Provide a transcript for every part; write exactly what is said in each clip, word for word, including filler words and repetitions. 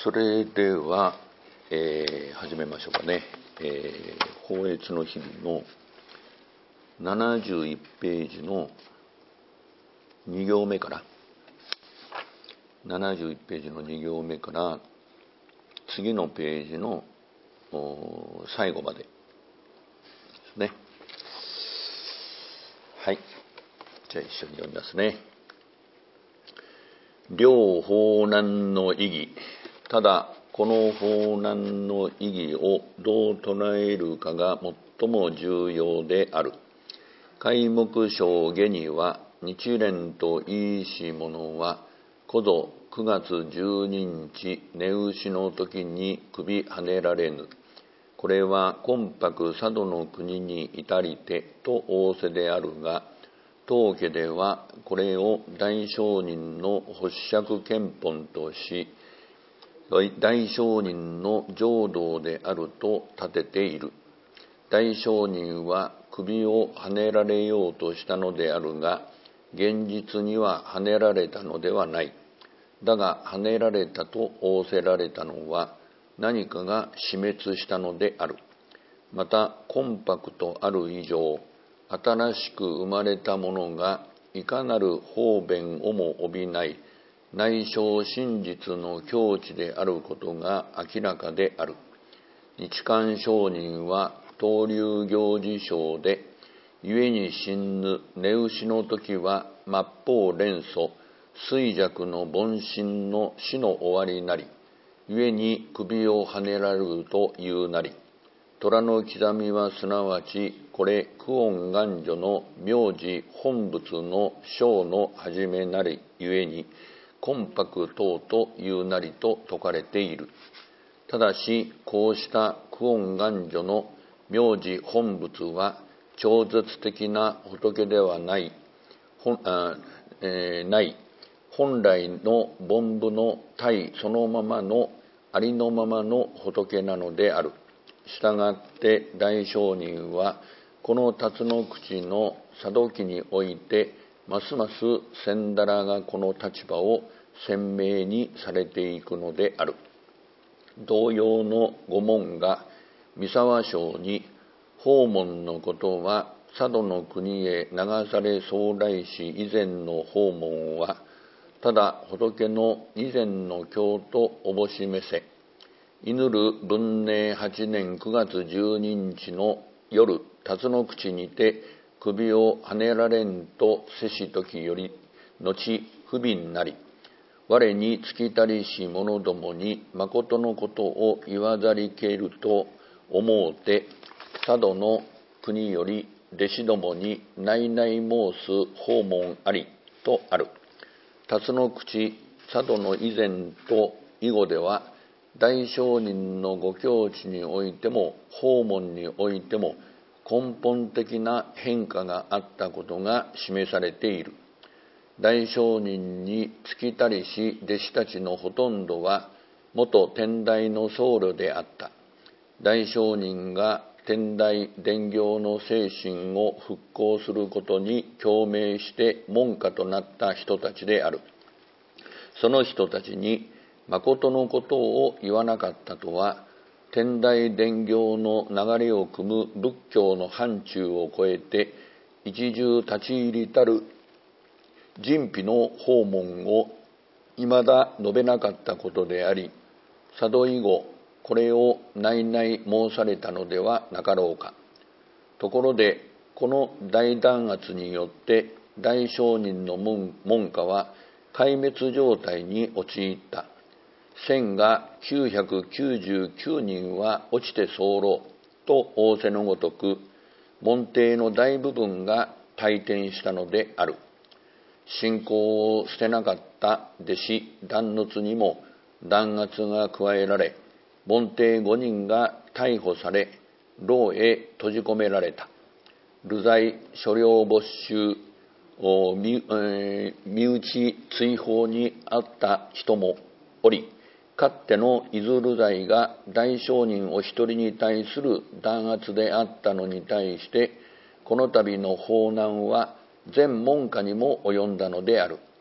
それでは、えー、始めましょうかね。えー、法越の日々のななじゅういちページのに行目からななじゅういちページのに行目から次のページの最後までですね。はい。じゃあ一緒に読みますね。両法難の意義。ただこの法難の意義をどう捉えるかが最も重要である。開目章下には日蓮といいし者はこぞくがつじゅうににち寝牛の時に首はねられぬ。これは魂魄佐渡の国に至りてと仰せであるが、当家ではこれを大聖人の発釈見本とし、大聖人の浄土であると立てている。大聖人は首をはねられようとしたのであるが、現実にははねられたのではない。だがはねられたと仰せられたのは何かが死滅したのである。また魂魄とある以上、新しく生まれたものがいかなる方便をも帯びない内証真実の境地であることが明らかである。日観上人は東流行事象で、故に死ぬ寝牛の時は末法連祖衰弱の凡心の死の終わりなり、故に首をはねられるというなり。虎の刻みはすなわちこれ久遠願女の名字本仏の章の始めなりゆえに魂魄等というなりと説かれている。ただしこうした久遠願女の名字本仏は超絶的な仏ではない、本あえー、ない本来の凡夫の体そのままのありのままの仏なのである。したがって大聖人はこの辰の口の佐渡期においてますます仙だらがこの立場を鮮明にされていくのである。同様の御門が三沢省に訪問のことは佐渡の国へ流され総来し以前の訪問はただ仏の以前の経とおぼしめせ。祈る文寧はちねんくがつじゅうににちの夜、辰の口にて首をはねられんとせし時より後不憫なり、我に尽きたりし者どもに誠のことを言わざりけると思うて、佐渡の国より弟子どもに内々申す訪問ありとある。辰の口佐渡の以前と以後では大聖人のご境地においても訪問においても根本的な変化があったことが示されている。大聖人に尽きたりし弟子たちのほとんどは元天台の僧侶であった。大聖人が天台伝行の精神を復興することに共鳴して門下となった人たちである。その人たちに誠のことを言わなかったとは、天台伝行の流れを組む仏教の範疇を超えて一重立ち入りたる人秘の訪問を未だ述べなかったことであり、佐渡以後これを内々申されたのではなかろうか。ところでこの大弾圧によって大聖人の門下は壊滅状態に陥った。千がきゅうひゃくきゅうじゅうきゅうにんは落ちて候と仰せのごとく、門弟の大部分が退転したのである。信仰を捨てなかった弟子弾圧にも弾圧が加えられ、門弟ごにんが逮捕され牢へ閉じ込められた。流罪所領没収身, えー、身内追放にあった人もおり、かつての伊豆流罪が大聖人お一人に対する弾圧であったのに対して、この度の法難は全門下にも及んだのである。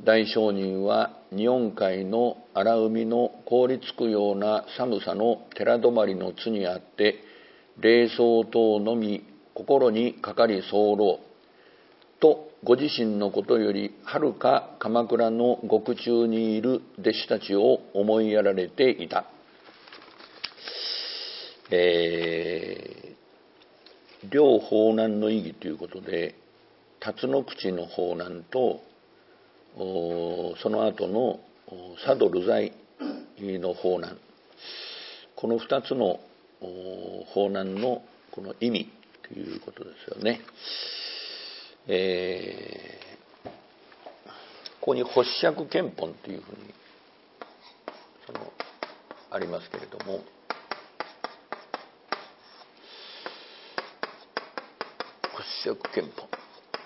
大聖人は日本海の荒海の凍りつくような寒さの寺泊まりの津にあって、霊草等のみ心にかかり候と、ご自身のことよりはるか鎌倉の獄中にいる弟子たちを思いやられていた。えー、両法難の意義ということで、辰の口の法難とその後の佐渡流罪の法難、この二つの法難のこの意味ということですよね。えー、ここに発釈見本というふうにそのありますけれども、発釈見本、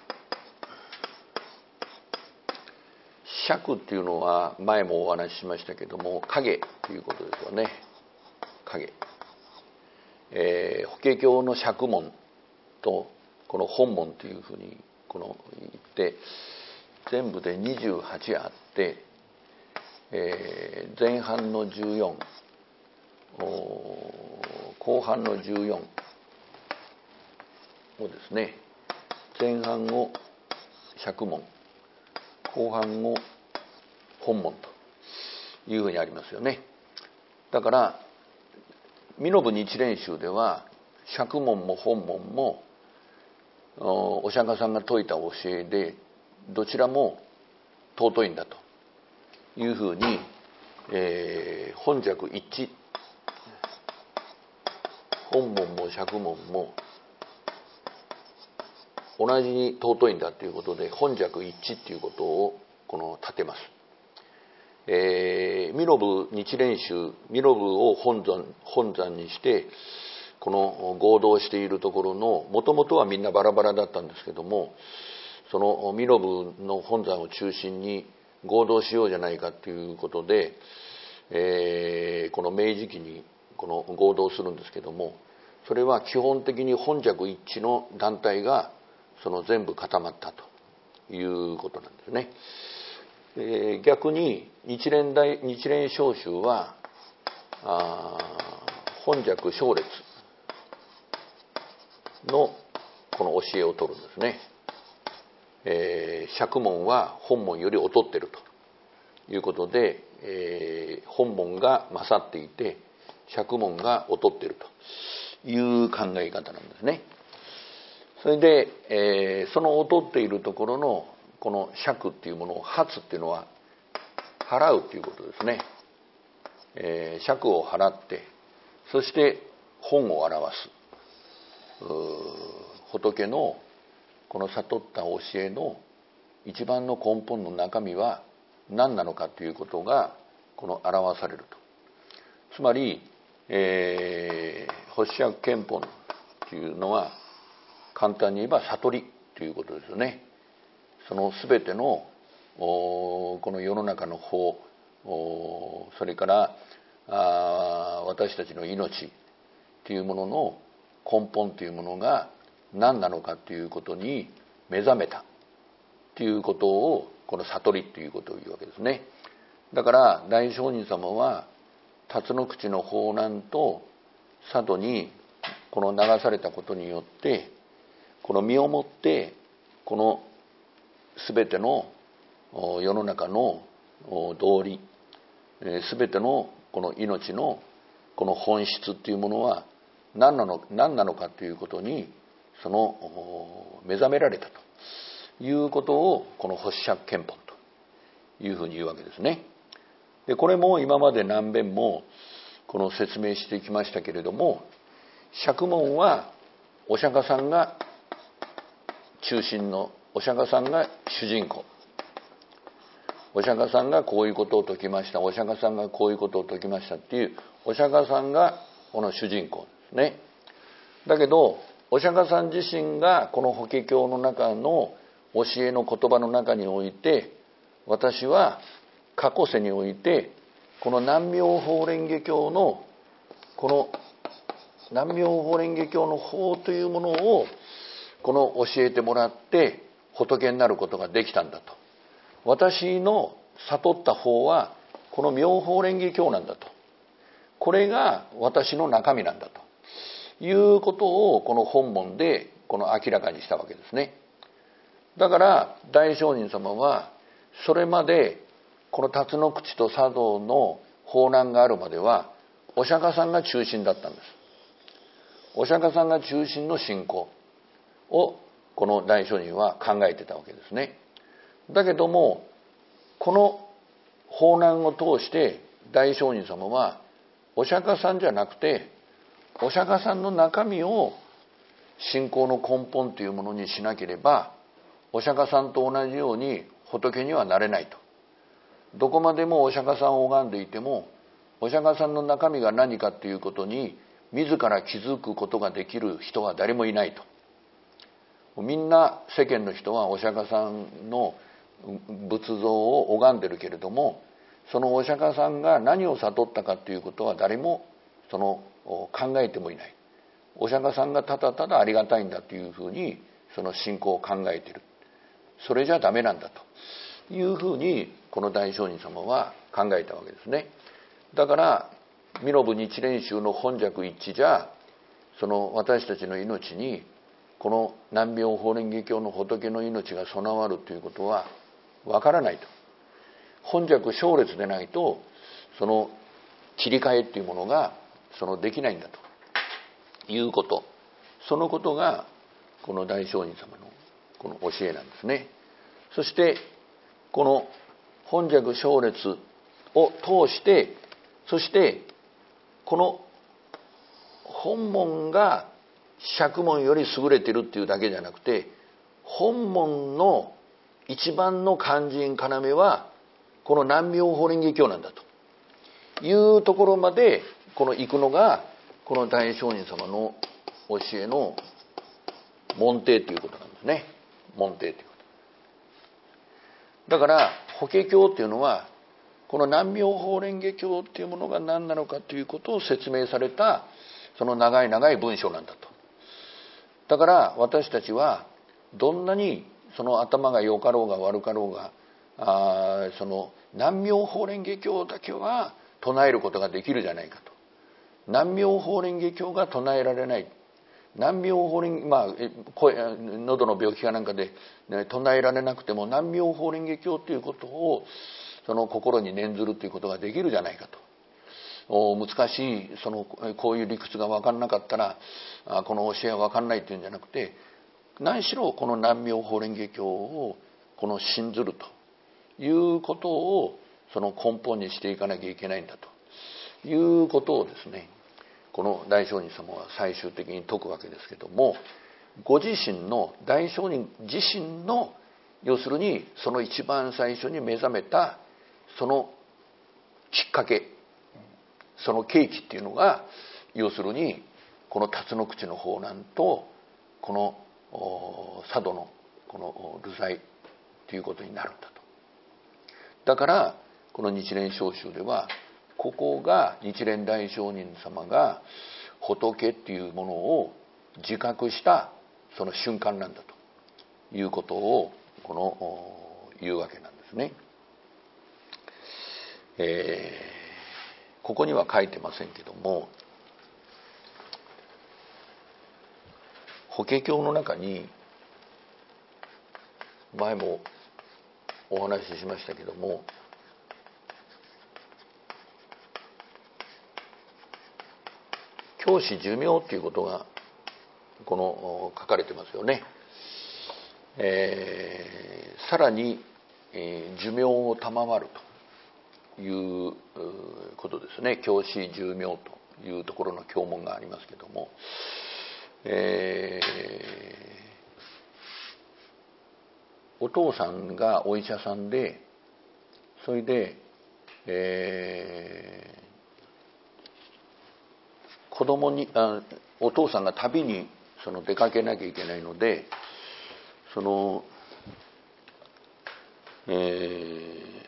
釈っていうのは前もお話ししましたけども、影ということですよね。影、えー、法華経の釈門とこの本門というふうにこの言って、全部でにじゅうはちあって、えー、前半のじゅうよん、後半のじゅうよんをですね、前半を釈門、後半を本門というふうにありますよね。だから身延日蓮宗では釈門も本門もお釈迦さんが説いた教えで、どちらも尊いんだというふうに、えー、本釈一致、本門も釈門も同じに尊いんだということで、本釈一致ということをこの立てます。えー、身延日蓮宗、身延を本山、本山にしてこの合同しているところの、もともとはみんなバラバラだったんですけども、その身延の本山を中心に合同しようじゃないかということで、えー、この明治期にこの合同するんですけども、それは基本的に本釈一致の団体がその全部固まったということなんですね。えー、逆に日蓮大日蓮聖宗はあ本釈正列のこの教えを取るんですね。えー、釈門は本門より劣っているということで、えー、本門が勝っていて釈門が劣っているという考え方なんですね。それで、えー、その劣っているところのこの釈っていうものを、発っていうのは払うということですね。えー、釈を払って、そして本を表す。仏のこの悟った教えの一番の根本の中身は何なのかということがこの表されると。つまり、えー、発釈見本というのは簡単に言えば悟りということですよね。その全てのこの世の中の法、それからあ私たちの命というものの根本というものが何なのかということに目覚めたということを、この悟りということを言うわけですね。だから大聖人様は辰の口の法難と佐渡にこの流されたことによって、この身をもってこの全ての世の中の道理、全てのこの命のこの本質というものは何なの、何なのかということにその目覚められたということを、この発釈見本というふうに言うわけですね。でこれも今まで何遍もこの説明してきましたけれども、釈門はお釈迦さんが中心の、お釈迦さんが主人公、お釈迦さんがこういうことを説きました、お釈迦さんがこういうことを説きましたっていう、お釈迦さんがこの主人公ですね。だけどお釈迦さん自身がこの法華経の中の教えの言葉の中において、私は過去世においてこの南妙法蓮華経のこの南妙法蓮華経の法というものをこの教えてもらって仏になることができたんだ私の悟った法はこの妙法蓮華経なんだと、これが私の中身なんだということをこの本門でこの明らかにしたわけですね。だから大聖人様はそれまでこの辰野口と茶道の法難があるまではお釈迦さんが中心だったんです。お釈迦さんが中心の信仰をこの大聖人は考えてたわけですね。だけどもこの法難を通して大聖人様はお釈迦さんじゃなくてお釈迦さんの中身を信仰の根本というものにしなければお釈迦さんと同じように仏にはなれないと。どこまでもお釈迦さんを拝んでいてもお釈迦さんの中身が何かということに自ら気づくことができる人は誰もいないと。みんな世間の人はお釈迦さんの仏像を拝んでるけれども、そのお釈迦さんが何を悟ったかということは誰もその考えてもいない。お釈迦さんがただただありがたいんだというふうにその信仰を考えている。それじゃダメなんだというふうにこの大聖人様は考えたわけですね。だから身延日蓮宗の本釈一致じゃその私たちの命にこの南妙法蓮華経の仏の命が備わるということはわからないと。本釈正列でないとその切り替えっていうものがそのできないんだということ、そのことがこの大聖人様のこの教えなんですね。そしてこの本釈正列を通して、そしてこの本門が釈門より優れているっていうだけじゃなくて、本門の一番の肝心要はこの南妙法蓮華経なんだというところまでこの行くのがこの大聖人様の教えの門弟ということなんですね。門弟ということだから法華経っていうのはこの南妙法蓮華経っていうものが何なのかということを説明されたその長い長い文章なんだと。だから私たちはどんなにその頭が良かろうが悪かろうがあその南妙法蓮華経だけは唱えることができるじゃないかと。南妙法蓮華経が唱えられない、南妙法蓮、まあ声喉の病気かなんかで、ね、唱えられなくても南妙法蓮華経ということをその心に念ずるということができるじゃないかと。難しいそのこういう理屈が分からなかったらこの教えは分からないというんじゃなくて、何しろこの南妙法蓮華経をこの信ずるということをその根本にしていかなきゃいけないんだということをですね、この大聖人様は最終的に説くわけですけども、ご自身の大聖人自身の要するにその一番最初に目覚めたそのきっかけ、その契機っていうのが要するにこの辰野口の法難とこの佐渡のこの流罪ということになるんだと。だからこの日蓮聖宗ではここが日蓮大聖人様が仏っていうものを自覚したその瞬間なんだということをこの言うわけなんですね。えーここには書いてませんけども、法華経の中に前もお話ししましたけども、教師寿命っていうことがこの書かれてますよね。えー、さらに、えー、寿命を賜るということですね。教師寿命というところの教文がありますけども、えー、お父さんがお医者さんで、それで、えー、子供にあお父さんが旅にその出かけなきゃいけないので、その、えー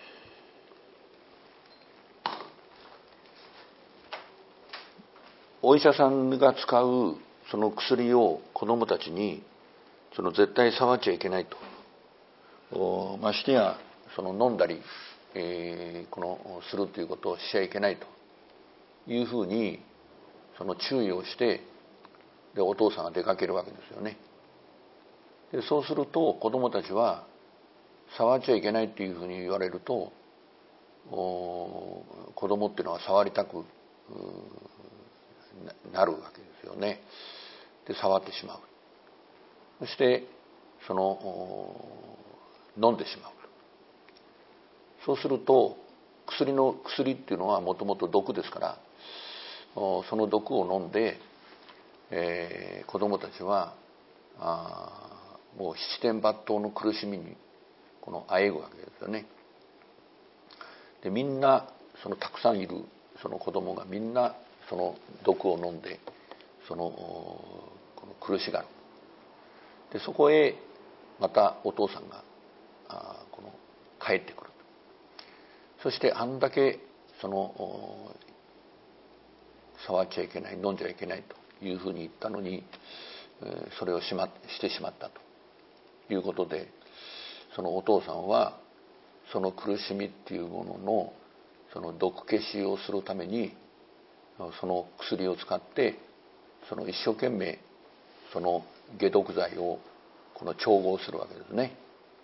お医者さんが使うその薬を子どもたちにその絶対触っちゃいけないと。ましてやその飲んだり、えー、このするということをしちゃいけないというふうにその注意をして、でお父さんが出かけるわけですよね。でそうすると子供たちは触っちゃいけないっていうふうに言われると、子供っていうのは触りたくなるわけですよね。で触ってしまう。そしてその飲んでしまう。そうすると薬の薬っていうのはもともと毒ですから、その毒を飲んで、えー、子供たちはあもう七転八倒の苦しみにこのあえぐわけですよね。でみんなそのたくさんいるその子供がみんなその毒を飲んでそのこの苦しがる。でそこへまたお父さんがあこの帰ってくる。そしてあんだけその触っちゃいけない、飲んじゃいけないというふうに言ったのに、それをしましてしまったということで、そのお父さんはその苦しみっていうもののその毒消しをするためにその薬を使ってその一生懸命その解毒剤をこの調合するわけですね。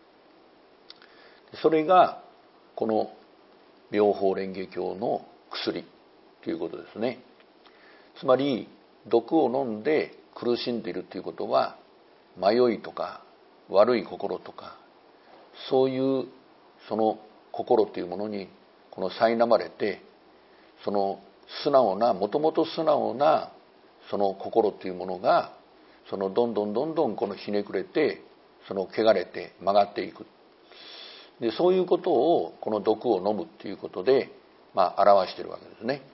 それがこの妙法蓮華経の薬ということですね。つまり毒を飲んで苦しんでいるということは迷いとか悪い心とかそういうその心というものにこの苛まれて、その素直なもともと素直なその心というものがそのどんどんどんどんこのひねくれてその汚れて曲がっていく。でそういうことをこの毒を飲むということで、まあ、表しているわけですね。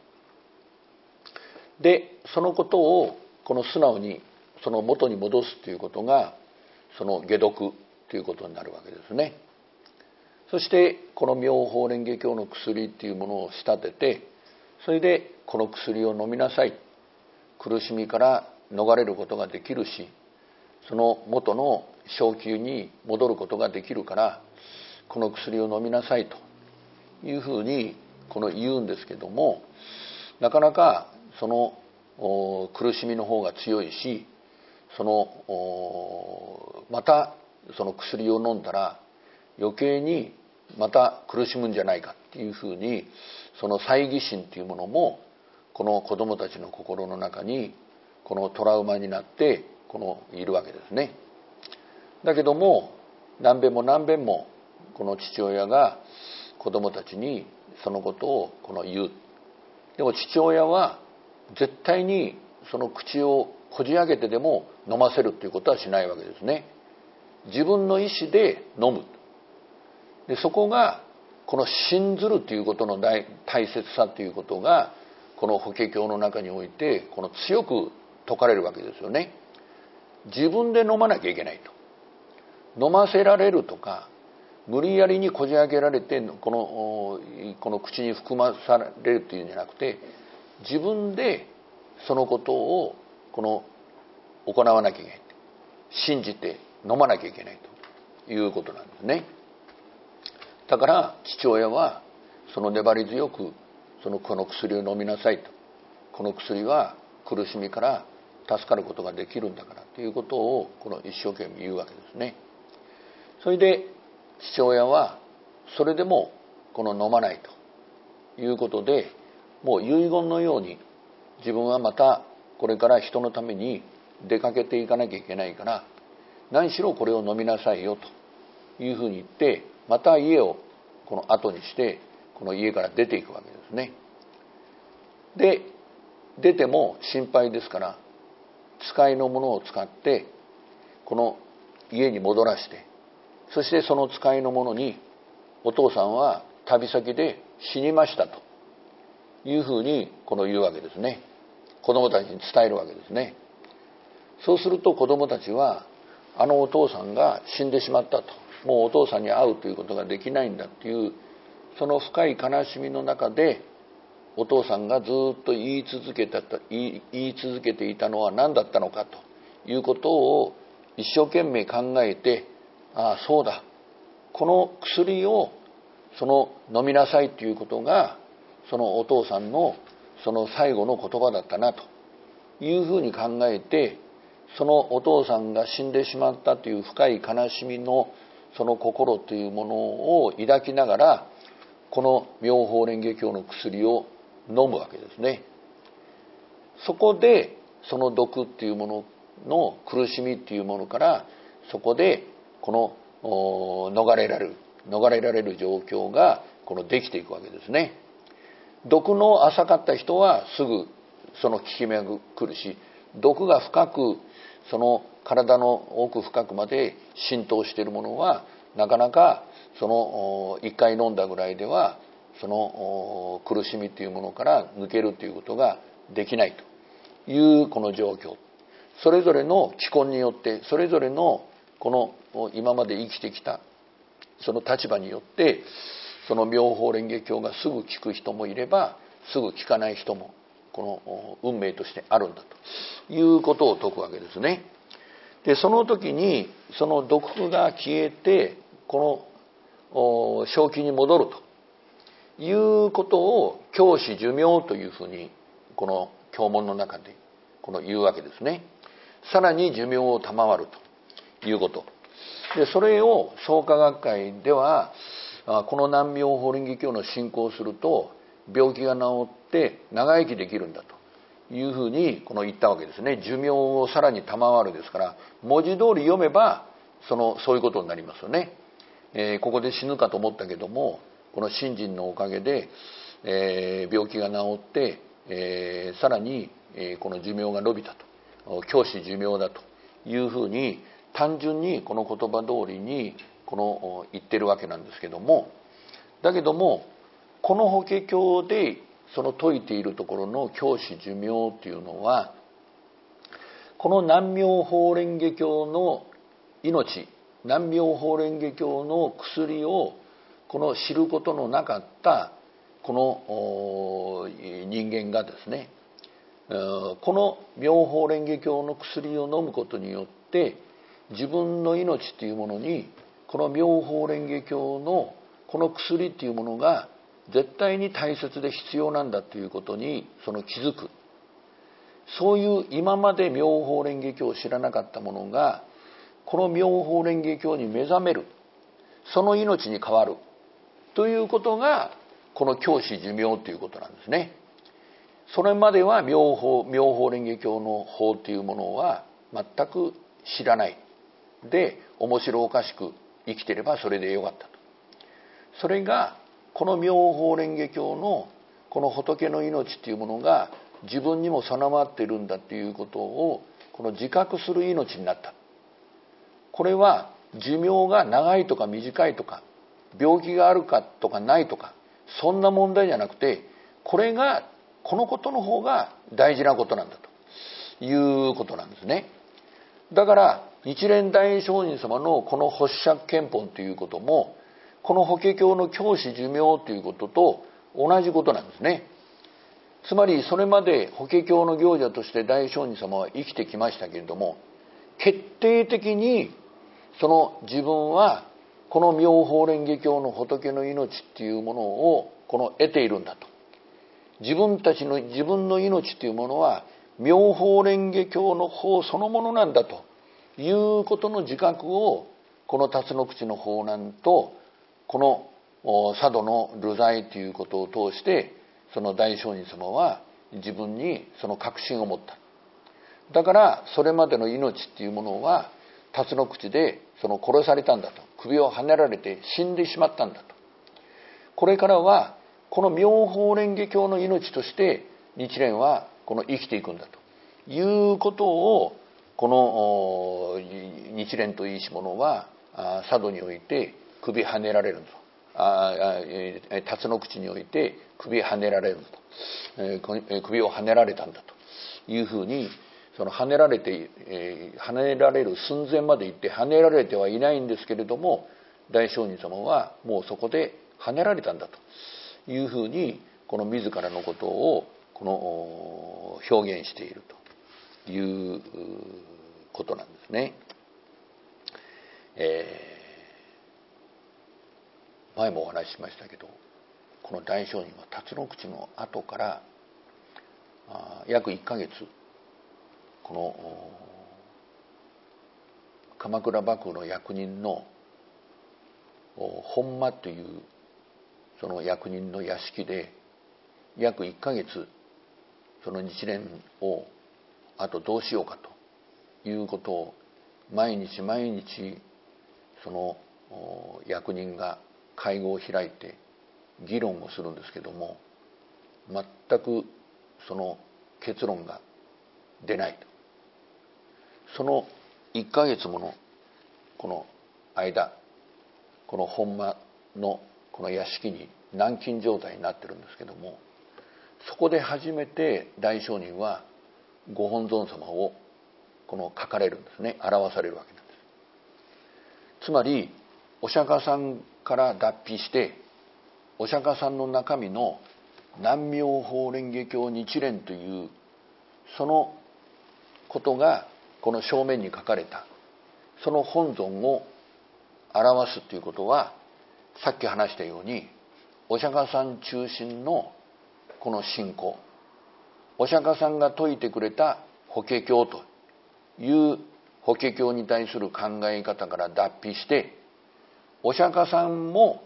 でそのことをこの素直にその元に戻すということがその解毒ということになるわけですね。そしてこの妙法蓮華経の薬というものを仕立てて、それでこの薬を飲みなさい、苦しみから逃れることができるし、その元の正気に戻ることができるからこの薬を飲みなさいというふうにこの言うんですけども、なかなかその苦しみの方が強いし、そのまたその薬を飲んだら余計にまた苦しむんじゃないかっていうふうに、その猜疑心というものもこの子どもたちの心の中にこのトラウマになってこのいるわけですね。だけども何遍も何遍もこの父親が子どもたちにそのことをこの言う。でも父親は絶対にその口をこじ開けてでも飲ませるということはしないわけですね。自分の意思で飲む。でそこがこの信ずるということの大切さということがこの法華経の中においてこの強く説かれるわけですよね。自分で飲まなきゃいけないと。飲ませられるとか無理やりにこじ開けられてこのこの口に含まされるというんじゃなくて、自分でそのことをこの行わなきゃいけない、信じて飲まなきゃいけないということなんですね。だから父親はその粘り強くそのこの薬を飲みなさいと、この薬は苦しみから助かることができるんだからということをこの一生懸命言うわけですね。それで父親はそれでもこの飲まないということで、もう遺言のように自分はまたこれから人のために出かけていかなきゃいけないから、何しろこれを飲みなさいよというふうに言って、また家をこの後にしてこの家から出ていくわけですね。で出ても心配ですから、使いのものを使ってこの家に戻らして、そしてその使いのものにお父さんは旅先で死にましたというふうにこの言うわけですね。子供たちに伝えるわけですね。そうすると子供たちは、あのお父さんが死んでしまったと、もうお父さんに会うということができないんだっていうその深い悲しみの中で、お父さんがずっと言い続けた言い続けていたのは何だったのかということを一生懸命考えて、ああそうだ、この薬をその飲みなさいということがそのお父さんのその最後の言葉だったなというふうに考えて、そのお父さんが死んでしまったという深い悲しみのその心というものを抱きながら、この妙法蓮華経の薬を飲むわけですね。そこでその毒っていうものの苦しみっていうものから、そこでこの逃れられる逃れられる状況がこのできていくわけですね。毒の浅かった人はすぐその効き目が来るし、毒が深くその体の奥深くまで浸透しているものはなかなかその一回飲んだぐらいではその苦しみというものから抜けるということができないというこの状況、それぞれの気根によって、それぞれのこの今まで生きてきたその立場によって、その妙法蓮華経がすぐ効く人もいればすぐ効かない人もこの運命としてあるんだということを説くわけですね。でその時にその毒が消えてこの正気に戻るということを教師寿命というふうにこの経文の中でこの言うわけですね。さらに寿命を賜るということ。でそれを創価学会では、この南妙法蓮華経の信仰をすると病気が治って長生きできるんだというふうにこの言ったわけですね。寿命をさらに賜るですから、文字通り読めばそのそういうことになりますよね。えー、ここで死ぬかと思ったけども、この信心のおかげで、えー、病気が治って、えー、さらに、えー、この寿命が伸びたと、教師寿命だというふうに単純にこの言葉通りにこの言ってるわけなんですけども、だけどもこの法華経でその説いているところの教師寿命っていうのは、この南妙法蓮華経の命、南妙法蓮華経の薬をこの知ることのなかったこの人間がですね、この妙法蓮華経の薬を飲むことによって自分の命というものにこの妙法蓮華経のこの薬っていうものが絶対に大切で必要なんだということにその気づく、そういう今まで妙法蓮華経を知らなかったものがこの妙法蓮華経に目覚める、その命に変わるということがこの教師寿命ということなんですね。それまでは妙法妙法蓮華経の法というものは全く知らないで、面白おかしく生きてればそれでよかったと。それがこの妙法蓮華経のこの仏の命というものが自分にも備わっているんだということをこの自覚する命になった。これは寿命が長いとか短いとか病気があるかとかないとかそんな問題じゃなくて、これがこのことの方が大事なことなんだということなんですね。だから日蓮大聖人様のこの発釈憲本ということもこの法華経の教師寿命ということと同じことなんですね。つまりそれまで法華経の行者として大聖人様は生きてきましたけれども、決定的にその自分はこの妙法蓮華経の仏の命っていうものをこの得ているんだと、自分たちの自分の命というものは妙法蓮華経の法そのものなんだということの自覚をこの辰野口の法難とこの佐渡の流罪ということを通してその大聖人様は自分にその確信を持った。だからそれまでの命っていうものは辰野口でその殺されたんだと、首をはねられて死んでしまったんだと。これからはこの妙法蓮華経の命として日蓮はこの生きていくんだということをこの日蓮といいし者は佐渡において首はねられると、辰野口において首はねられると、首をはねられたんだというふうに、そのはねられて、えー、はねられる寸前まで行ってはねられてはいないんですけれども、大聖人様はもうそこではねられたんだというふうにこの自らのことをこの表現しているということなんですね。えー、 前もお話ししましたけど、この大聖人は辰野口の後からあ約いっかげつ、この鎌倉幕府の役人の本間というその役人の屋敷で約いっかげつ、その日蓮をあとどうしようかということを毎日毎日その役人が会合を開いて議論をするんですけども、全くその結論が出ないと。そのいっかげつものこの間、この本間のこの屋敷に軟禁状態になってるんですけども、そこで初めて大聖人はご本尊様をこの書かれるんですね、表されるわけなんです。つまりお釈迦さんから脱皮して、お釈迦さんの中身の南妙法蓮華経日蓮というそのことがこの正面に書かれたその本尊を表すということは、さっき話したようにお釈迦さん中心のこの信仰、お釈迦さんが説いてくれた法華経という法華経に対する考え方から脱皮して、お釈迦さんも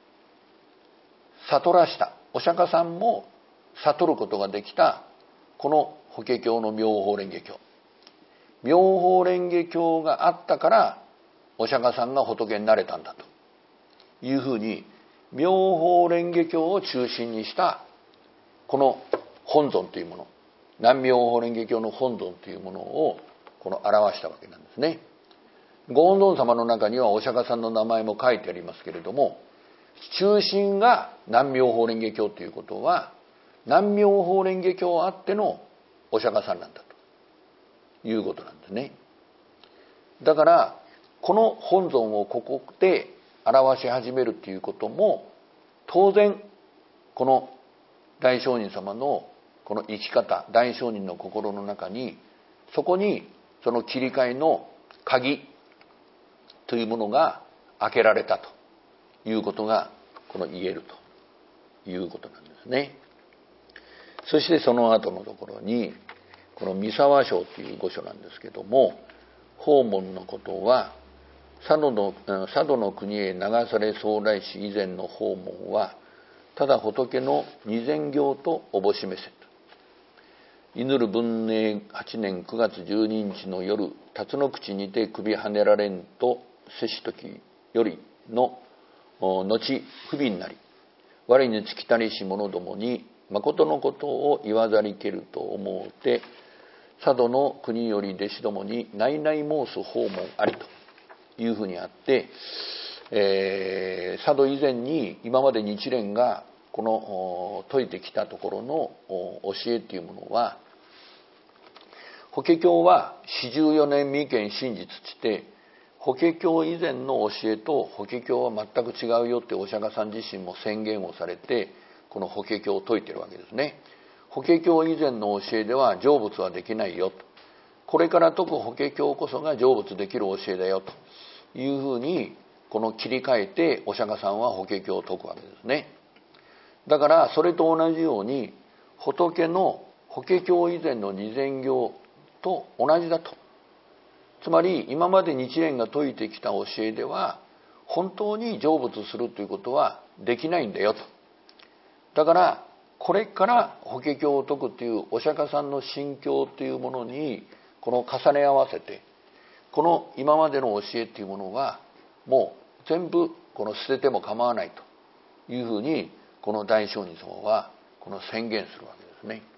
悟らした、お釈迦さんも悟ることができたこの法華経の妙法蓮華経、妙法蓮華経があったからお釈迦さんが仏になれたんだというふうに、妙法蓮華経を中心にしたこの本尊というもの、南妙法蓮華経の本尊というものをこの表したわけなんですね。ご本尊様の中にはお釈迦さんの名前も書いてありますけれども、中心が南妙法蓮華経ということは、南妙法蓮華経あってのお釈迦さんなんだということなんですね。だからこの本尊をここで表し始めるということも、当然この大聖人様のこの生き方、大聖人の心の中に、そこにその切り替えの鍵というものが開けられたということがこの言えるということなんですね。そしてその後のところにこの三沢省という御所なんですけども、訪問のことは佐渡の佐渡の国へ流され総来し以前の訪問は、ただ仏の二善行とおぼしめせと。祈る文永はちねんくがつじゅうににちの夜、辰野口にて首はねられんとせしときよりの後不憫なり、我に尽きたりし者どもに誠のことを言わざりけると思うて、佐渡の国より弟子どもに内々申す訪問ありというふうにあって、えー、佐渡以前に今まで日蓮がこの説いてきたところの教えというものは、法華経は四十四年未見真実つって、法華経以前の教えと法華経は全く違うよってお釈迦さん自身も宣言をされて、この法華経を説いてるわけですね。法華経以前の教えでは成仏はできないよと、これから説く法華経こそが成仏できる教えだよというふうにこの切り替えてお釈迦さんは法華経を説くわけですね。だからそれと同じように仏の法華経以前の二善行と同じだと。つまり今まで日蓮が説いてきた教えでは本当に成仏するということはできないんだよと。だからこれから法華経を説くというお釈迦さんの心境というものにこの重ね合わせて、この今までの教えというものはもう全部この捨てても構わないというふうにこの大聖人様はこの宣言するわけですね。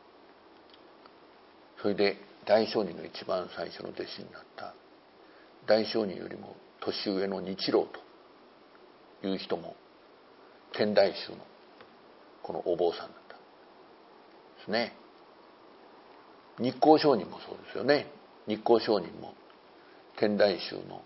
それで大聖人の一番最初の弟子になった大聖人よりも年上の日露という人も天台宗のこのお坊さんだったですね。日光上人もそうですよね。日光上人も天台宗の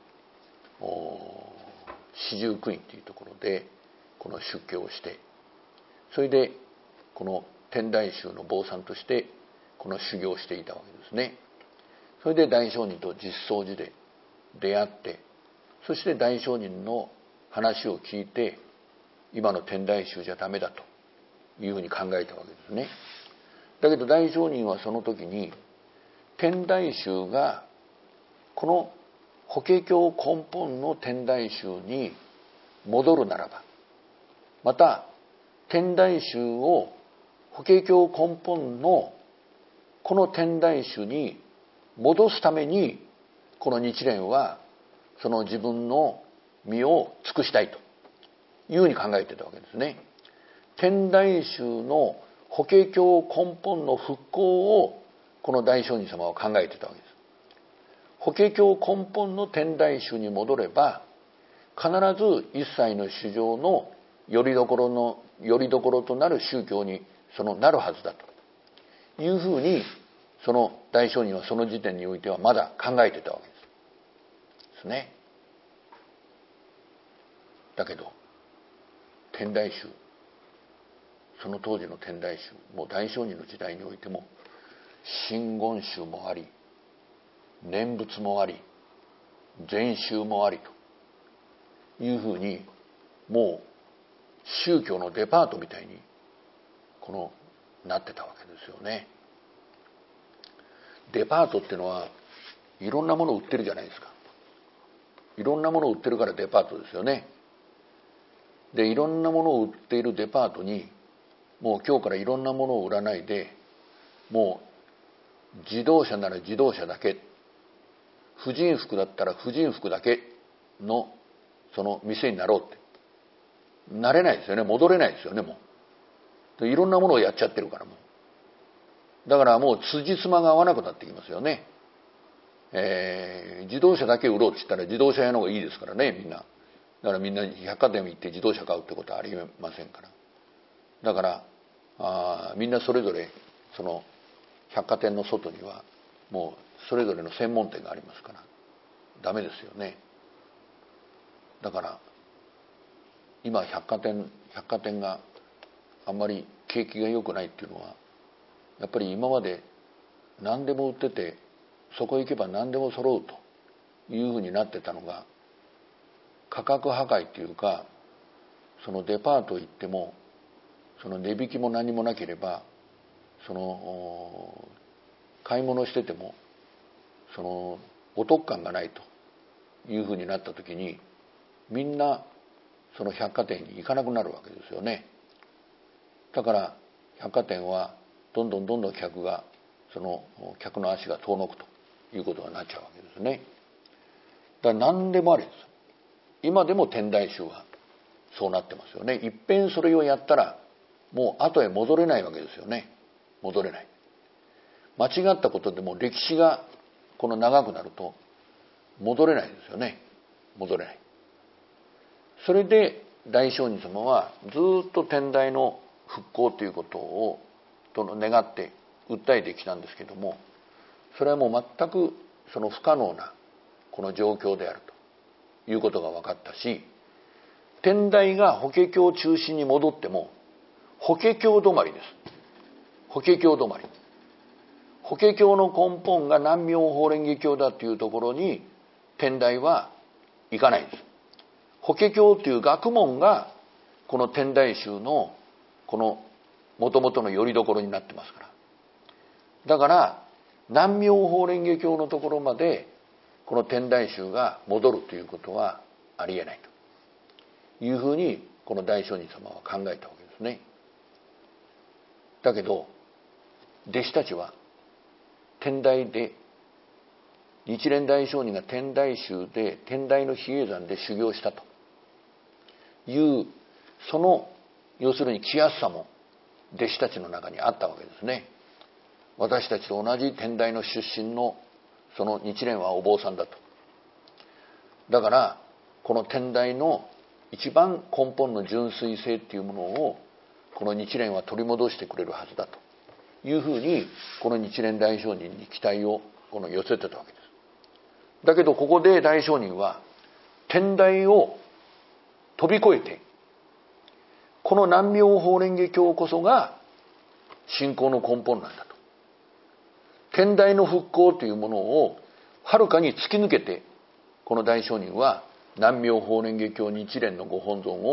四十九院というところでこの出家をして、それでこの天台宗の坊さんとしてこの修行をしていたわけですね。それで大聖人と実相寺で出会って、そして大聖人の話を聞いて今の天台宗じゃダメだというふうに考えたわけですね。だけど大聖人はその時に、天台宗がこの法華経根本の天台宗に戻るならば、また天台宗を法華経根本のこの天台宗に戻すために、この日蓮はその自分の身を尽くしたいというふうに考えていたわけですね。天台宗の法華経根本の復興をこの大聖人様は考えていたわけです。法華経根本の天台宗に戻れば、必ず一切の衆生のよりどころのよりどころとなる宗教にそのなるはずだというふうに、その大聖人はその時点においてはまだ考えていたわけですですね。だけど天台宗、その当時の天台宗、もう大聖人の時代においても真言宗もあり、念仏もあり、禅宗もありというふうに、もう宗教のデパートみたいにこのなってたわけですよね。デパートっていうのはいろんなものを売ってるじゃないですか。いろんなものを売ってるからデパートですよね。で、いろんなものを売っているデパートに、もう今日からいろんなものを売らないで、もう自動車なら自動車だけ、婦人服だったら婦人服だけのその店になろうってなれないですよね。戻れないですよね。もういろんなものをやっちゃってるから、もうだからもう辻褄が合わなくなってきますよね。えー、自動車だけ売ろうって言ったら自動車屋の方がいいですからね、みんな。だからみんな百貨店に行って自動車買うってことはありませんから。だからあみんなそれぞれその百貨店の外にはもうそれぞれの専門店がありますからダメですよね。だから今百貨店百貨店があんまり景気が良くないっていうのは、やっぱり今まで何でも売ってて、そこへ行けば何でも揃うというふうになってたのが、価格破壊っていうか、そのデパート行ってもその値引きも何もなければ、その買い物しててもそのお得感がないというふうになった時に、みんなその百貨店に行かなくなるわけですよね。だから百貨店はどんどんどんどん客がその客の足が遠のくということになっちゃうわけですね。だから何でもありです。今でも天台宗はそうなってますよね。いっぺんそれをやったらもう後へ戻れないわけですよね。戻れない。間違ったことでも歴史がこの長くなると戻れないですよね。戻れない。それで大聖人様はずっと天台の復興ということをとの願って訴えてきたんですけども、それはもう全くその不可能なこの状況であるということが分かったし、天台が法華経中心に戻っても法華経止まりです。法華経止まり。法華経の根本が南妙法蓮華経だというところに天台は行かないんです。法華経という学問がこの天台宗のこの元々の拠り所になってますから。だから南妙法蓮華経のところまでこの天台宗が戻るということはありえないというふうにこの大聖人様は考えたわけですね。だけど弟子たちは天台で、日蓮大聖人が天台宗で天台の比叡山で修行したというその要するに来やすさも弟子たちの中にあったわけですね。私たちと同じ天台の出身のその日蓮はお坊さんだと。だからこの天台の一番根本の純粋性っていうものをこの日蓮は取り戻してくれるはずだというふうに、この日蓮大聖人に期待をこの寄せてたわけです。だけどここで大聖人は天台を飛び越えて、この南妙法蓮華経こそが信仰の根本なんだと。天台の復興というものをはるかに突き抜けて、この大聖人は南妙法蓮華経日蓮のご本尊を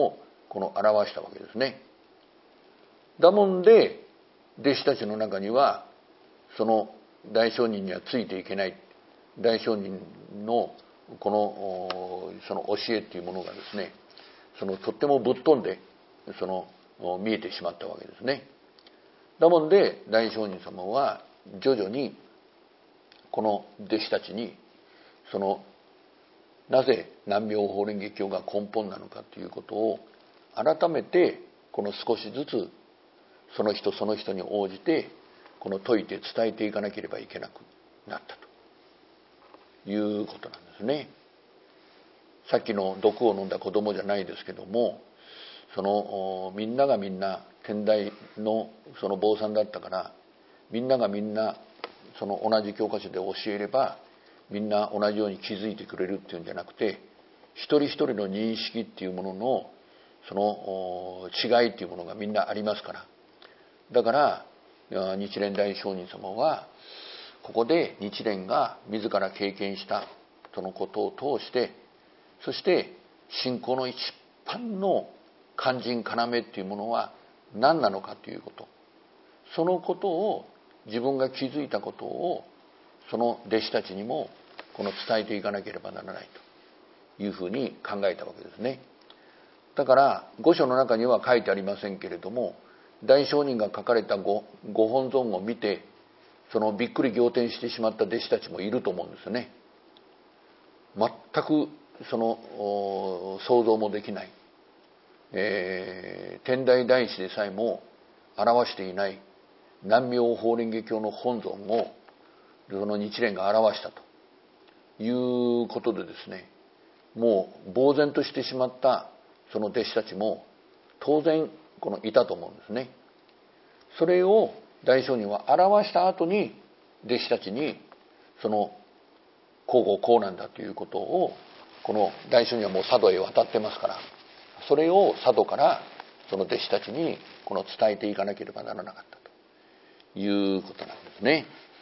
この表したわけですね。だもんで弟子たちの中にはその大聖人にはついていけない、大聖人のこのその教えっていうものがですね、そのとってもぶっ飛んでその見えてしまったわけですね。だもんで大聖人様は徐々にこの弟子たちにそのなぜ南明法蓮華経が根本なのかということを改めてこの少しずつその人その人に応じてこの説いて伝えていかなければいけなくなったということなんですね。さっきの毒を飲んだ子供じゃないですけども、そのみんながみんな天台のその坊さんだったからみんながみんなその同じ教科書で教えればみんな同じように気づいてくれるっていうんじゃなくて、一人一人の認識っていうもののその違いっていうものがみんなありますから、だから日蓮大聖人様はここで日蓮が自ら経験したそのことを通して、そして信仰の一番の肝心要っていうものは何なのかということ、そのことを自分が気づいたことをその弟子たちにもこの伝えていかなければならないというふうに考えたわけですね。だから御書の中には書いてありませんけれども、大聖人が書かれた ご, ご本尊を見てそのびっくり仰天してしまった弟子たちもいると思うんですよね。全くその想像もできない、えー、天台大師でさえも表していない南明法蓮華経の本尊をその日蓮が表したということでですね、もう呆然としてしまったその弟子たちも当然このいたと思うんですね。それを大聖人は表した後に弟子たちにそのこうこうこうなんだということを、この大聖人はもう佐渡へ渡ってますから、それを佐渡からその弟子たちにこの伝えていかなければならなかったということなんですね。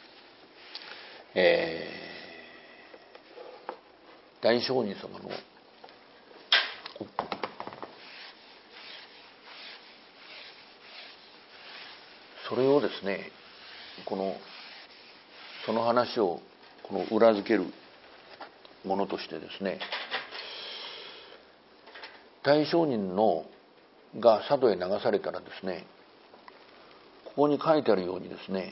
えー、大聖人様のそれをですね、このその話をこの裏付けるものとしてですね、大聖人のが佐渡へ流されたらですね、ここに書いてあるようにですね、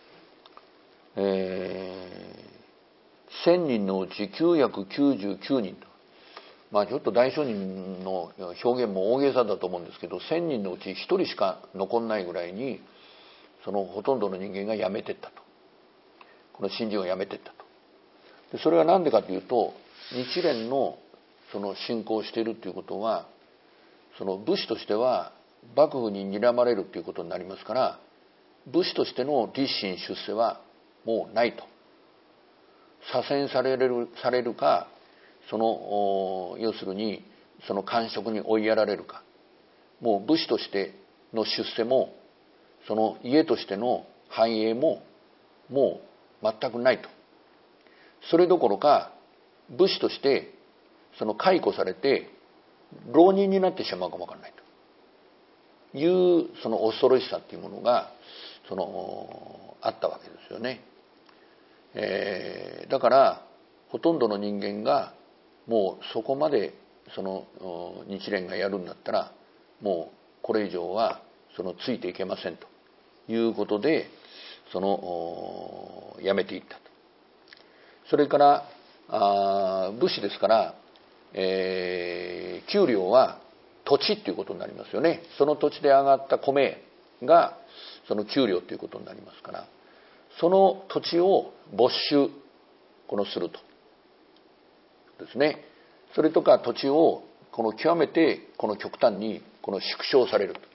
えー、せんにんのうちきゅうひゃくきゅうじゅうきゅうにんと、まあちょっと大聖人の表現も大げさだと思うんですけど、せんにんのうちひとりしか残んないぐらいにそのほとんどの人間が辞めてったと、この信心を辞めてったと。でそれは何でかというと、日蓮のその信仰をしているということは、その武士としては幕府に睨まれるということになりますから、武士としての立身出世はもうないと。左遷されるされるか、その要するにその官職に追いやられるか、もう武士としての出世もその家としての繁栄ももう全くないと。それどころか武士としてその解雇されて浪人になってしまうかもわからないというその恐ろしさっていうものがそのあったわけですよね。えー、だからほとんどの人間がもうそこまでその日蓮がやるんだったらもうこれ以上はそのついていけませんということで、そのやめていったと。それからあ武士ですから、えー、給料は土地っていうことになりますよね。その土地で上がった米がその給料ということになりますから、その土地を没収このするとですね。それとか土地をこの極めてこの極端にこの縮小されると、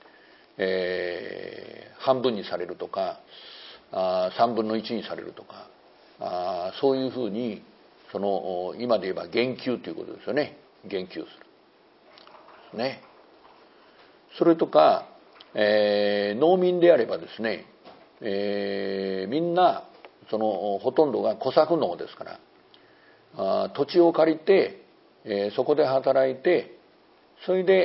えー、半分にされるとかあさんぶんのいちにされるとか、あそういうふうにその今で言えば減給ということですよね。減給するですね。それとか、えー、農民であればですね、えー、みんなそのほとんどが小作農ですから、あ土地を借りて、えー、そこで働いて、それで、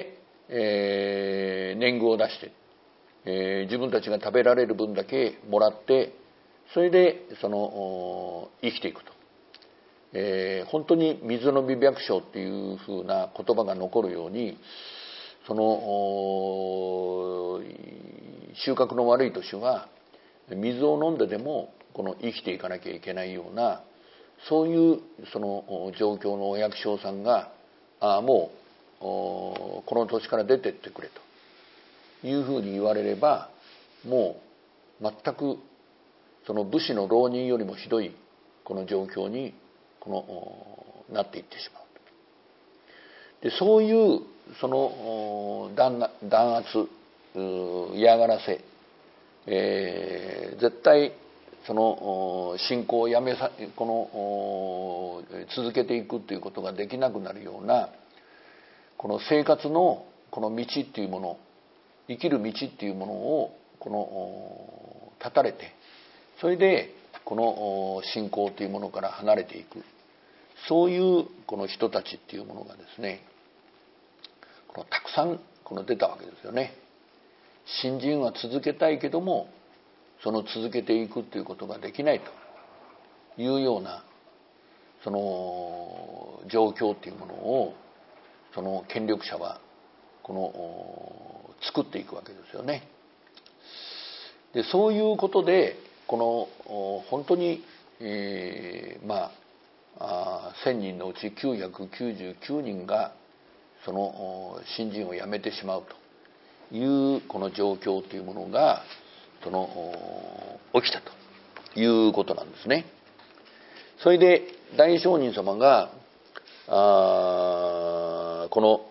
えー、年貢を出して、えー、自分たちが食べられる分だけもらって、それでその生きていくと、えー、本当に水の美白症っていうふうな言葉が残るように、その収穫の悪い年は水を飲んででもこの生きていかなきゃいけないような、そういうその状況のお百姓さんが、ああもうこの土地から出てってくれというふうに言われれば、もう全くその武士の浪人よりもひどいこの状況にこのなっていってしまう。でそういうその弾圧、嫌がらせ、えー、絶対その信仰をやめさこの続けていくということができなくなるような、この生活のこの道っていうもの、生きる道っていうものをこの断たれて、それでこの信仰というものから離れていく、そういうこの人たちっていうものがですね、このたくさんこの出たわけですよね。信心は続けたいけども、その続けていくということができないというようなその状況っていうものを、その権力者はこの作っていくわけですよね。でそういうことでこの本当に、えー、まあせんにんのうちきゅうひゃくきゅうじゅうきゅうにんがその信心をやめてしまうというこの状況というものがその起きたということなんですね。それで大聖人様があこの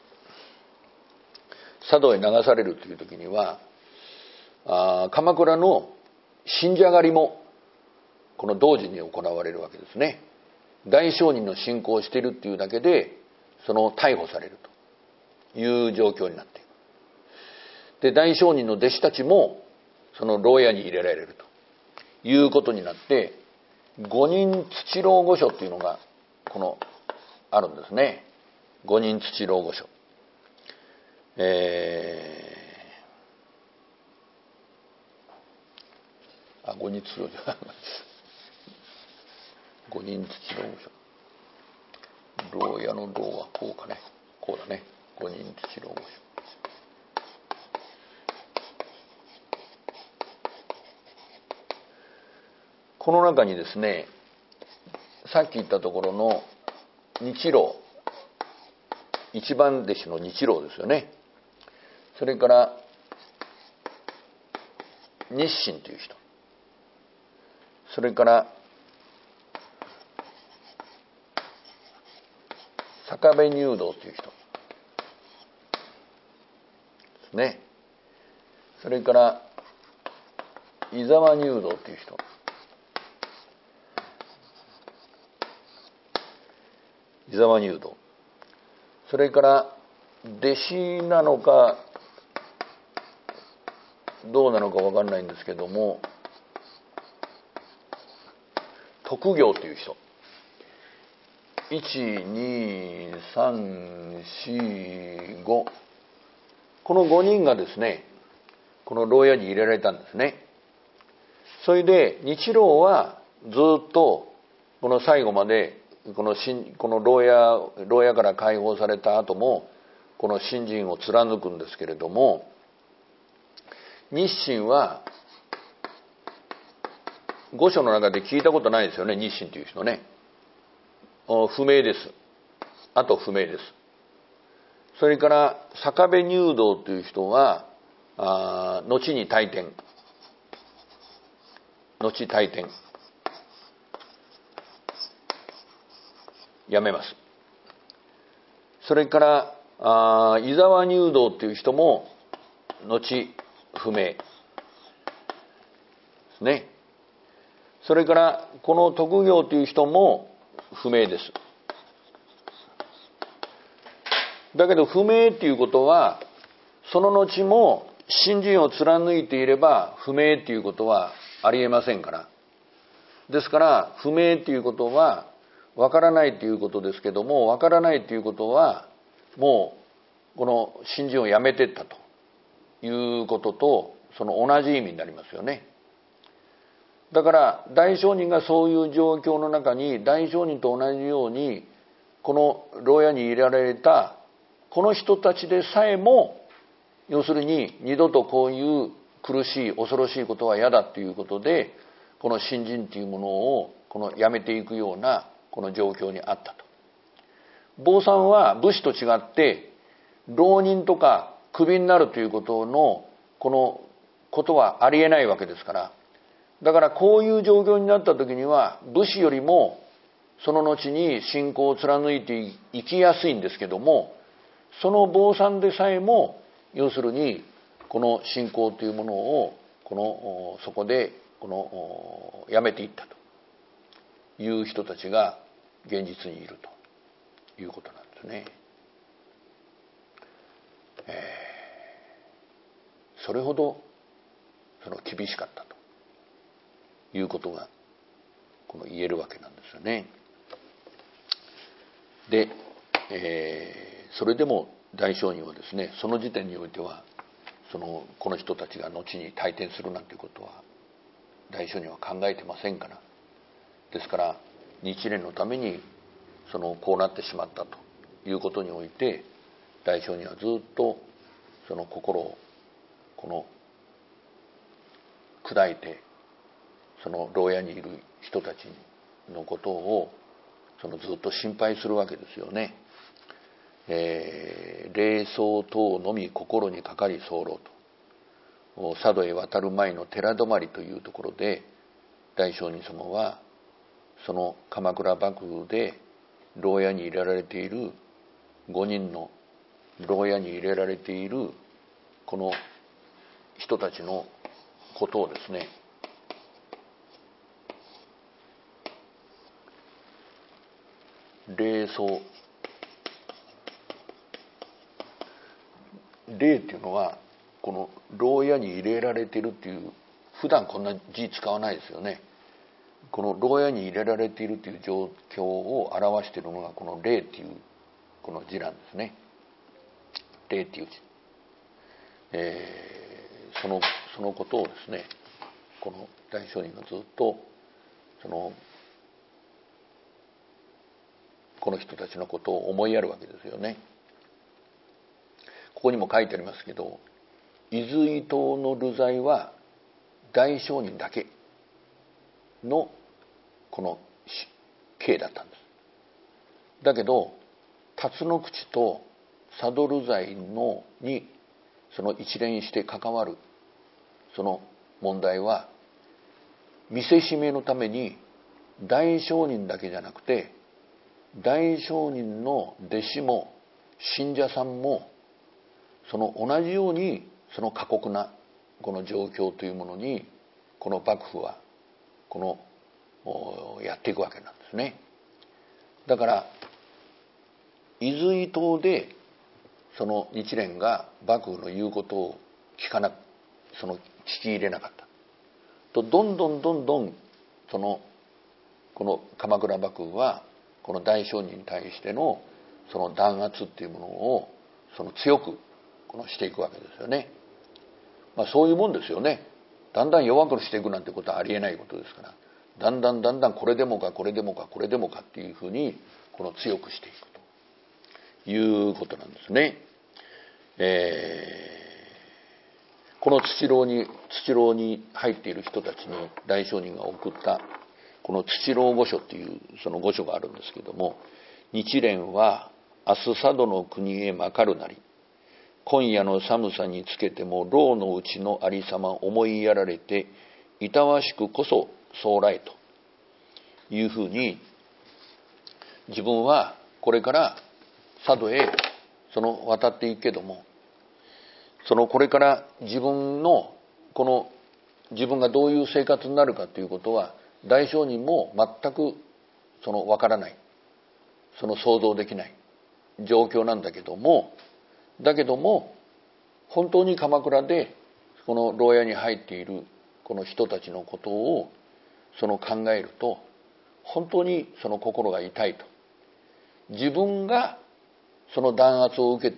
佐渡へ流されるという時には、あ鎌倉の信者狩りもこの同時に行われるわけですね。大聖人の信仰をしているっていうだけでその逮捕されるという状況になっている。で大聖人の弟子たちもその牢屋に入れられるということになって、五人土牢御所っていうのがこのあるんですね。五人土牢御所、えー、あ五人土牢五人土牢御所、牢屋の牢はこうかね、こうだね、五人土牢御所。この中にですね、さっき言ったところの日老、一番弟子の日老ですよね。それから日進という人、それから坂部入道という人ですね。それから伊沢入道という人、伊沢入道、それから弟子なのかどうなのか分かんないんですけども、徳行という人、いち、に、さん、し、ご、このごにんがですね、この牢屋に入れられたんですね。それで日老はずっとこの最後までこのこの牢屋牢屋から解放された後もこの信心を貫くんですけれども、日進は御所の中で聞いたことないですよね。日進という人ね、不明です。あと不明です。それから坂部入道という人はあ後に退転後退転やめます。それからあ伊沢入道という人も後不明ですね。それからこの徳行という人も不明です。だけど不明っていうことはその後も信心を貫いていれば不明っていうことはありえませんから。ですから不明っていうことはわからないということですけども、わからないということはもこの信心をやめていったということとその同じ意味になりますよね。だから大商人がそういう状況の中に大商人と同じようにこの牢屋に入れられたこの人たちでさえも要するに二度とこういう苦しい恐ろしいことは嫌だということでこの信心というものをこのやめていくようなこの状況にあったと。坊さんは武士と違って浪人とかクビになるということのこのことはありえないわけですから、だからこういう状況になった時には武士よりもその後に信仰を貫いていきやすいんですけども、その坊さんでさえも要するにこの信仰というものをこのそこでこのやめていったという人たちが現実にいるということなんですね。えー、それほどその厳しかったということがこの言えるわけなんですよね。で、えー、それでも大商人はですね、その時点においてはそのこの人たちが後に退転するなんていうことは大商人は考えてませんから、ですから日蓮のためにそのこうなってしまったということにおいて大商人はずっとその心をこの砕いてその牢屋にいる人たちのことをそのずっと心配するわけですよね。えー、霊草等のみ心にかかり候と佐渡へ渡る前の寺泊まりというところで大聖人様はその鎌倉幕府で牢屋に入れられているごにんの牢屋に入れられているこの人たちのことをですね、霊草、霊っていうのはこの牢屋に入れられているっていう、普段こんな字使わないですよね。この牢屋に入れられているという状況を表しているのがこの霊っていうこの字なんですね。霊っていう字、えー、そのそのことをですね、この大聖人がずっとそのこの人たちのことを思いやるわけですよね。ここにも書いてありますけど、伊豆伊東の流罪は大聖人だけのこの刑だったんです。だけど辰野口と佐渡流罪のにその一連して関わるその問題は見せしめのために大聖人だけじゃなくて大聖人の弟子も信者さんもその同じようにその過酷なこの状況というものにこの幕府はこのやっていくわけなんですね。だから伊豆伊東でその日蓮が幕府の言うことを聞かなその聞き入れなかったと、どんどんどんどんそのこの鎌倉幕府はこの大聖人に対してのその弾圧っていうものをその強くこのしていくわけですよね。まあそういうもんですよね。だんだん弱くしていくなんてことはありえないことですから、だんだんだんだんこれでもかこれでもかこれでもかっていうふうにこの強くしていくということなんですね。えー、この土牢に土牢に入っている人たちに大聖人が送ったこの土牢御書っていうその御書があるんですけども、日蓮は明日佐渡の国へまかるなり、今夜の寒さにつけても牢のうちのありさま思いやられていたわしくこそそうらえというふうに、自分はこれから佐渡へその渡っていくけども、そのこれから自分のこの自分がどういう生活になるかということは大聖人も全くその分からない、その想像できない状況なんだけども、だけども本当に鎌倉でこの牢屋に入っているこの人たちのことをその考えると本当にその心が痛いと。自分がその弾圧を受けて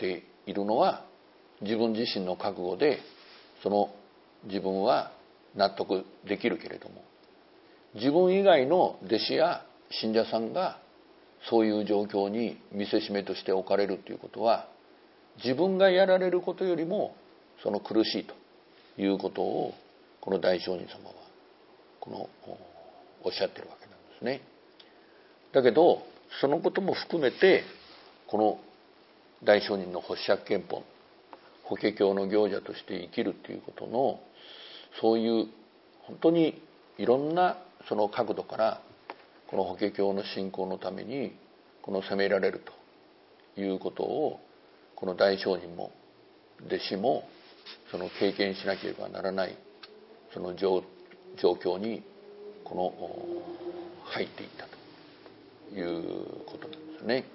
いるのは自分自身の覚悟で、その自分は納得できるけれども、自分以外の弟子や信者さんがそういう状況に見せしめとして置かれるということは、自分がやられることよりもその苦しいということをこの大聖人様はこのおっしゃってるわけなんですね。だけどそのことも含めて、この大聖人の発釈憲本、法華経の行者として生きるということの、そういう本当にいろんなその角度からこの法華経の信仰のためにこの責められるということを、この大聖人も弟子もその経験しなければならないその 状, 状況にこの入っていったということなんですね。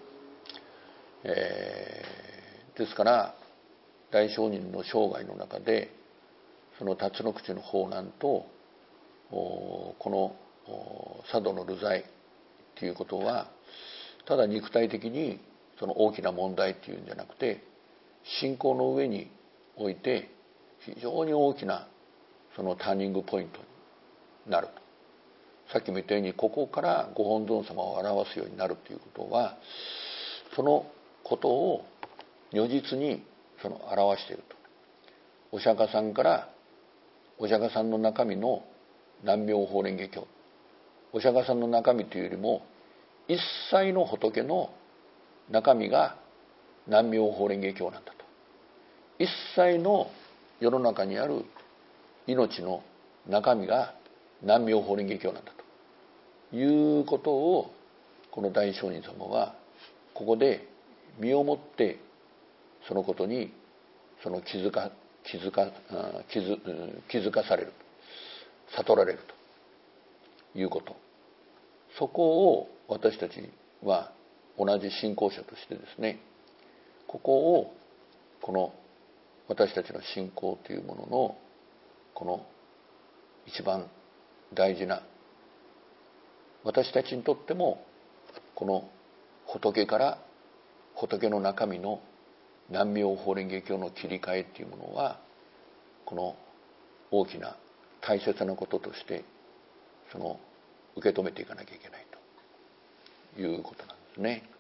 えー、ですから大聖人の生涯の中で、その辰の口の法難とこの佐渡の流罪ということは、ただ肉体的にその大きな問題というんじゃなくて、信仰の上において非常に大きなそのターニングポイントになると。さっきも言ったように、ここからご本尊様を表すようになるということは、そのことを如実にその表していると。お釈迦さんからお釈迦さんの中身の南妙法蓮華経、お釈迦さんの中身というよりも一切の仏の中身が南妙法蓮華経なんだと。一切の世の中にある命の中身が南妙法蓮華経なんだということを、この大聖人様はここで身をもってそのことにその気づか気づか気づ気づかされる、悟られるということ、そこを私たちは同じ信仰者としてですね、ここをこの私たちの信仰というもののこの一番大事な、私たちにとってもこの仏から仏の中身の南妙法蓮華経の切り替えというものは、この大きな大切なこととしてその受け止めていかなきゃいけないということなんですね。